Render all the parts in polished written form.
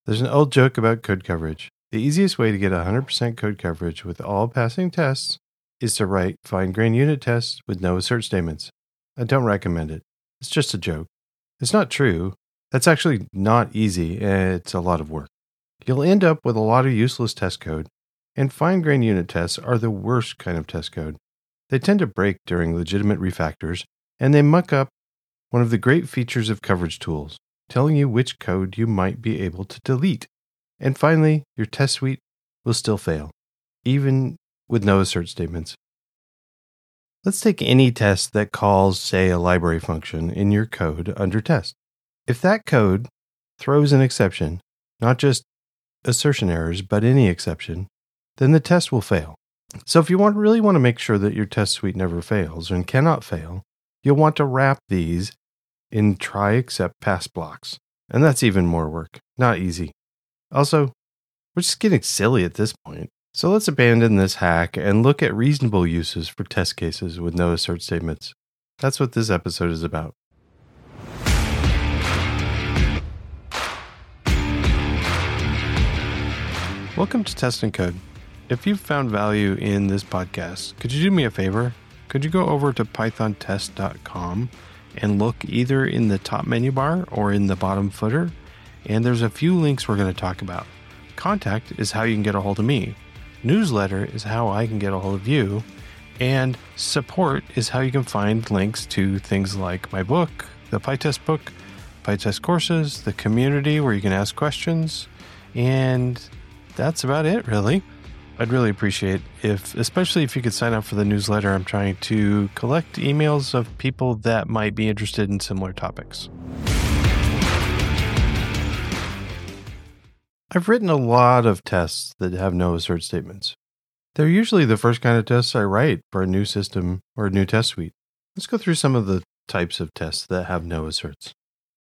There's an old joke about code coverage. The easiest way to get 100% code coverage with all passing tests is to write fine-grained unit tests with no assert statements. I don't recommend it. It's just a joke. It's not true. That's actually not easy, and it's a lot of work. You'll end up with a lot of useless test code, and fine-grained unit tests are the worst kind of test code. They tend to break during legitimate refactors, and they muck up one of the great features of coverage tools, telling you which code you might be able to delete. And finally, your test suite will still fail, even with no assert statements. Let's take any test that calls, say, a library function in your code under test. If that code throws an exception, not just assertion errors, but any exception, then the test will fail. So if you really want to make sure that your test suite never fails and cannot fail, you'll want to wrap these in try except pass blocks. And that's even more work. Not easy. Also, we're just getting silly at this point. So let's abandon this hack and look at reasonable uses for test cases with no assert statements. That's what this episode is about. Welcome to Test and Code. If you've found value in this podcast, could you do me a favor? Could you go over to pythontest.com and look either in the top menu bar or in the bottom footer? And there's a few links we're going to talk about. Contact is how you can get a hold of me. Newsletter is how I can get a hold of you. And support is how you can find links to things like my book, the PyTest book, PyTest courses, the community where you can ask questions. And that's about it, really. I'd really appreciate especially if you could sign up for the newsletter. I'm trying to collect emails of people that might be interested in similar topics. I've written a lot of tests that have no assert statements. They're usually the first kind of tests I write for a new system or a new test suite. Let's go through some of the types of tests that have no asserts.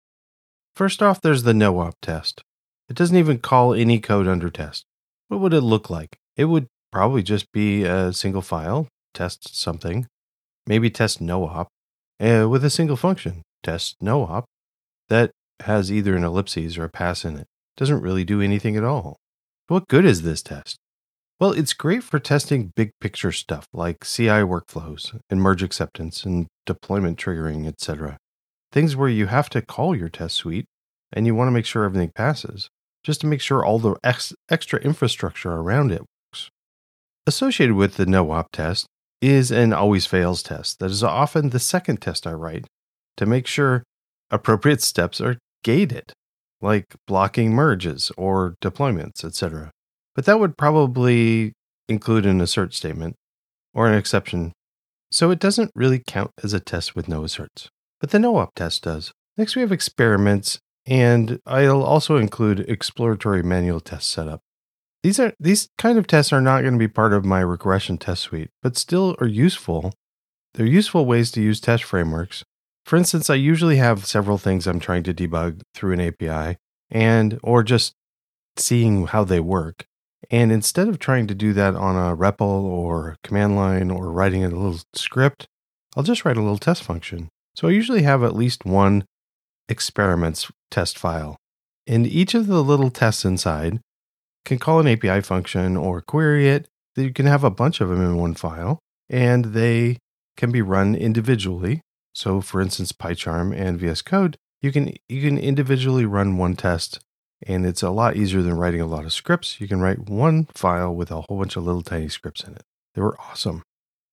First off, there's the no-op test. It doesn't even call any code under test. What would it look like? It would probably just be a single file, test something, maybe test no-op, with a single function, test no-op, that has either an ellipses or a pass in it. Doesn't really do anything at all. What good is this test? Well, it's great for testing big picture stuff like CI workflows and merge acceptance and deployment triggering, etc. Things where you have to call your test suite and you want to make sure everything passes, just to make sure all the extra infrastructure around it works. Associated with the no-op test is an always fails test that is often the second test I write to make sure appropriate steps are gated, like blocking merges or deployments, etc. But that would probably include an assert statement or an exception, so it doesn't really count as a test with no asserts. But the no-op test does. Next, we have experiments, and I'll also include exploratory manual test setup. These kind of tests are not going to be part of my regression test suite, but still are useful. They're useful ways to use test frameworks. For instance, I usually have several things I'm trying to debug through an API or just seeing how they work. And instead of trying to do that on a REPL or command line or writing a little script, I'll just write a little test function. So I usually have at least one experiments test file. And each of the little tests inside can call an API function or query it. You can have a bunch of them in one file, and they can be run individually. So for instance, PyCharm and VS Code, you can individually run one test, and it's a lot easier than writing a lot of scripts. You can write one file with a whole bunch of little tiny scripts in it. They were awesome.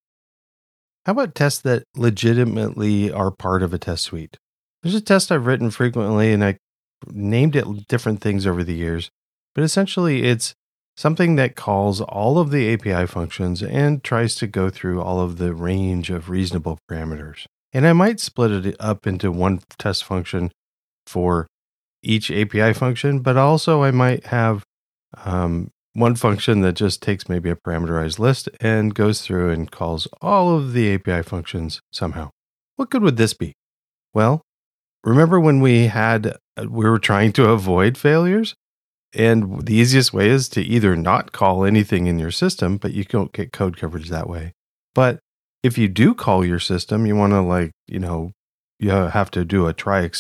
How about tests that legitimately are part of a test suite? There's a test I've written frequently, and I named it different things over the years, but essentially it's something that calls all of the API functions and tries to go through all of the range of reasonable parameters. And I might split it up into one test function for each API function, but also I might have one function that just takes maybe a parameterized list and goes through and calls all of the API functions somehow. What good would this be? Well, remember when we were trying to avoid failures? And the easiest way is to either not call anything in your system, but you don't get code coverage that way. But if you do call your system, you want to you have to do a try except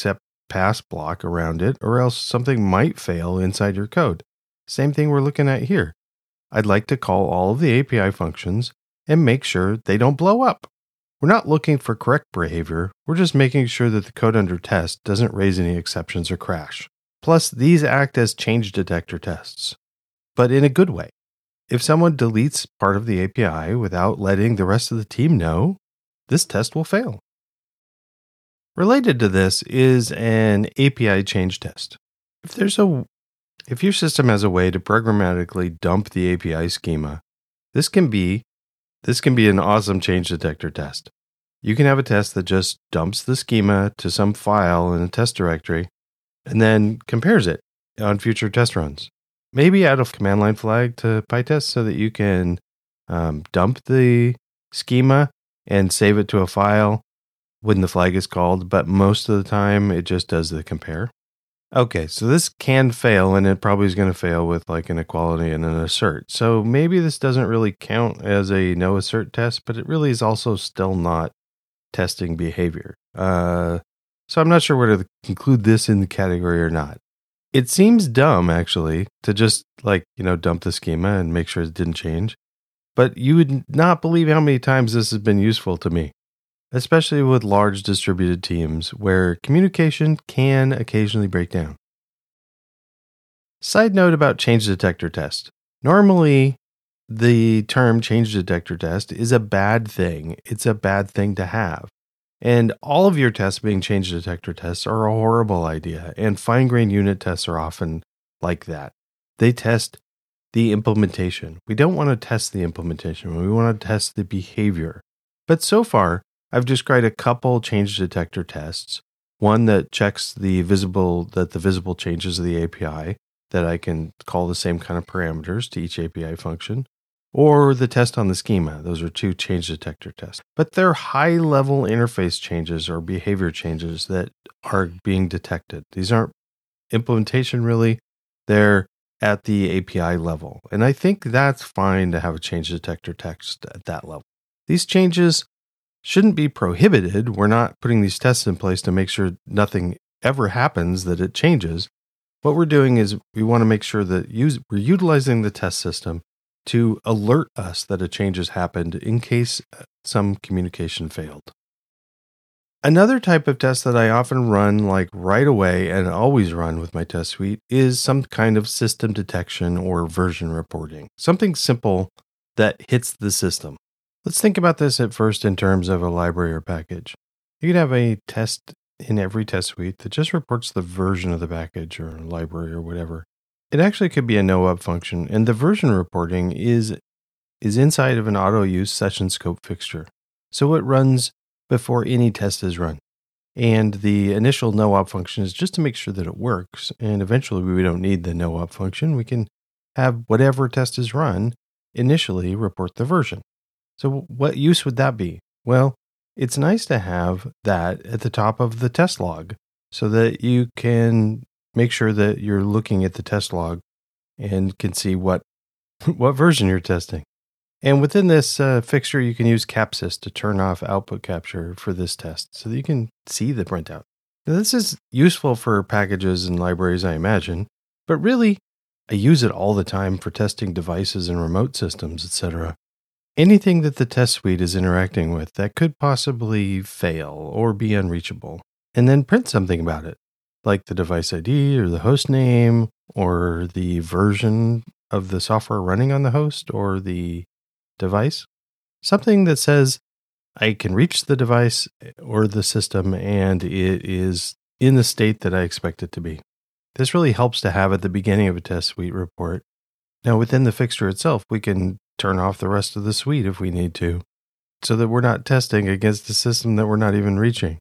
pass block around it, or else something might fail inside your code. Same thing we're looking at here. I'd like to call all of the API functions and make sure they don't blow up. We're not looking for correct behavior. We're just making sure that the code under test doesn't raise any exceptions or crash. Plus, these act as change detector tests, but in a good way. If someone deletes part of the API without letting the rest of the team know, this test will fail. Related to this is an API change test. If your system has a way to programmatically dump the API schema, this can be an awesome change detector test. You can have a test that just dumps the schema to some file in a test directory and then compares it on future test runs. Maybe add a command line flag to PyTest so that you can dump the schema and save it to a file when the flag is called, but most of the time it just does the compare. Okay, so this can fail, and it probably is going to fail with like an equality and an assert. So maybe this doesn't really count as a no assert test, but it really is also still not testing behavior. So I'm not sure whether to conclude this in the category or not. It seems dumb, actually, to just dump the schema and make sure it didn't change. But you would not believe how many times this has been useful to me, especially with large distributed teams where communication can occasionally break down. Side note about change detector test. Normally, the term change detector test is a bad thing. It's a bad thing to have. And all of your tests being change detector tests are a horrible idea. And fine-grained unit tests are often like that. They test the implementation. We don't want to test the implementation. We want to test the behavior. But so far, I've described a couple change detector tests. One that checks the visible changes of the API, that I can call the same kind of parameters to each API function, or the test on the schema. Those are two change detector tests. But they're high-level interface changes or behavior changes that are being detected. These aren't implementation really. They're at the API level. And I think that's fine to have a change detector test at that level. These changes shouldn't be prohibited. We're not putting these tests in place to make sure nothing ever happens, that it changes. What we're doing is we want to make sure that we're utilizing the test system to alert us that a change has happened in case some communication failed. Another type of test that I often run right away and always run with my test suite is some kind of system detection or version reporting. Something simple that hits the system. Let's think about this at first in terms of a library or package. You could have a test in every test suite that just reports the version of the package or library or whatever. It actually could be a no-up function, and the version reporting is inside of an auto-use session scope fixture. So it runs before any test is run. And the initial no-op function is just to make sure that it works, and eventually we don't need the no-op function. We can have whatever test is run initially report the version. So what use would that be? Well, it's nice to have that at the top of the test log so that you can make sure that you're looking at the test log and can see what version you're testing. And within this fixture, you can use Capsys to turn off output capture for this test so that you can see the printout. Now, this is useful for packages and libraries, I imagine, but really, I use it all the time for testing devices and remote systems, etc. Anything that the test suite is interacting with that could possibly fail or be unreachable, and then print something about it, like the device ID or the host name or the version of the software running on the host or the device. Something that says I can reach the device or the system and it is in the state that I expect it to be. This really helps to have at the beginning of a test suite report. Now, within the fixture itself, we can turn off the rest of the suite if we need to, so that we're not testing against a system that we're not even reaching.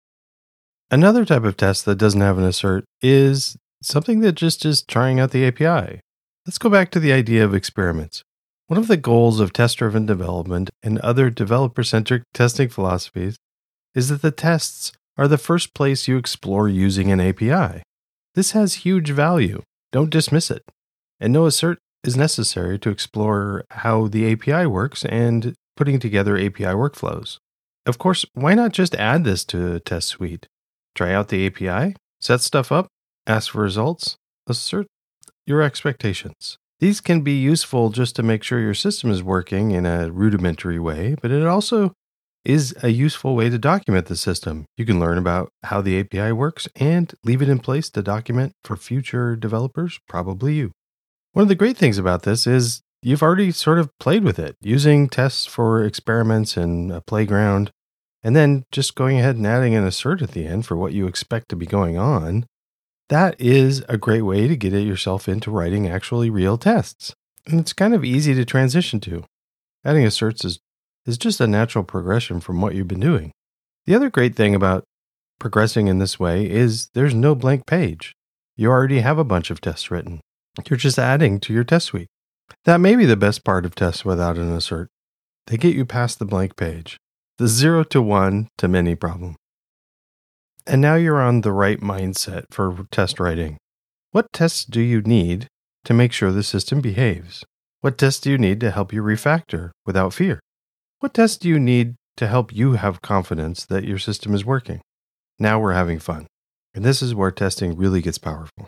Another type of test that doesn't have an assert is something that just is trying out the API. Let's go back to the idea of experiments. One of the goals of test-driven development and other developer-centric testing philosophies is that the tests are the first place you explore using an API. This has huge value. Don't dismiss it. And no assert is necessary to explore how the API works and putting together API workflows. Of course, why not just add this to a test suite? Try out the API, Set stuff up, ask for results, assert your expectations. These can be useful just to make sure your system is working in a rudimentary way, but it also is a useful way to document the system. You can learn about how the API works and leave it in place to document for future developers, probably you. One of the great things about this is you've already sort of played with it, using tests for experiments and a playground, and then just going ahead and adding an assert at the end for what you expect to be going on. That is a great way to get yourself into writing actually real tests. And it's kind of easy to transition to. Adding asserts is just a natural progression from what you've been doing. The other great thing about progressing in this way is there's no blank page. You already have a bunch of tests written. You're just adding to your test suite. That may be the best part of tests without an assert. They get you past the blank page, the 0 to 1 to many problem. And now you're on the right mindset for test writing. What tests do you need to make sure the system behaves? What tests do you need to help you refactor without fear? What tests do you need to help you have confidence that your system is working? Now we're having fun. And this is where testing really gets powerful.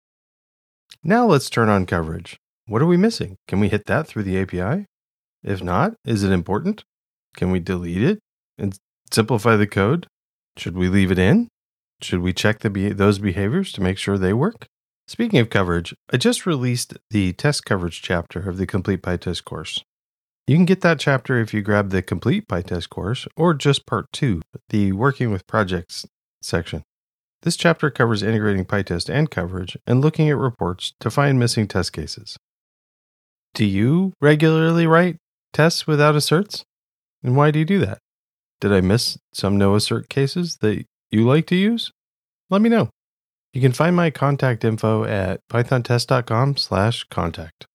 Now let's turn on coverage. What are we missing? Can we hit that through the API? If not, is it important? Can we delete it and simplify the code? Should we leave it in? Should we check those behaviors to make sure they work? Speaking of coverage, I just released the test coverage chapter of the Complete PyTest course. You can get that chapter if you grab the Complete PyTest course or just part 2, the Working with Projects section. This chapter covers integrating PyTest and coverage and looking at reports to find missing test cases. Do you regularly write tests without asserts? And why do you do that? Did I miss some no assert cases that you like to use? Let me know. You can find my contact info at pythontest.com/contact.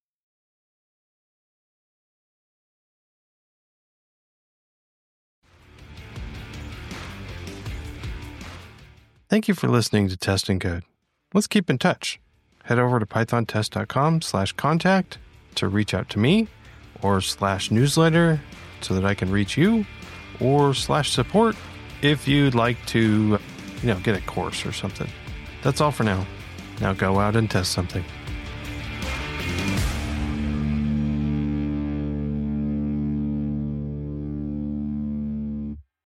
Thank you for listening to Test and Code. Let's keep in touch. Head over to pythontest.com/contact to reach out to me, or /newsletter so that I can reach you, or /support if you'd like to, get a course or something. That's all for now. Now go out and test something.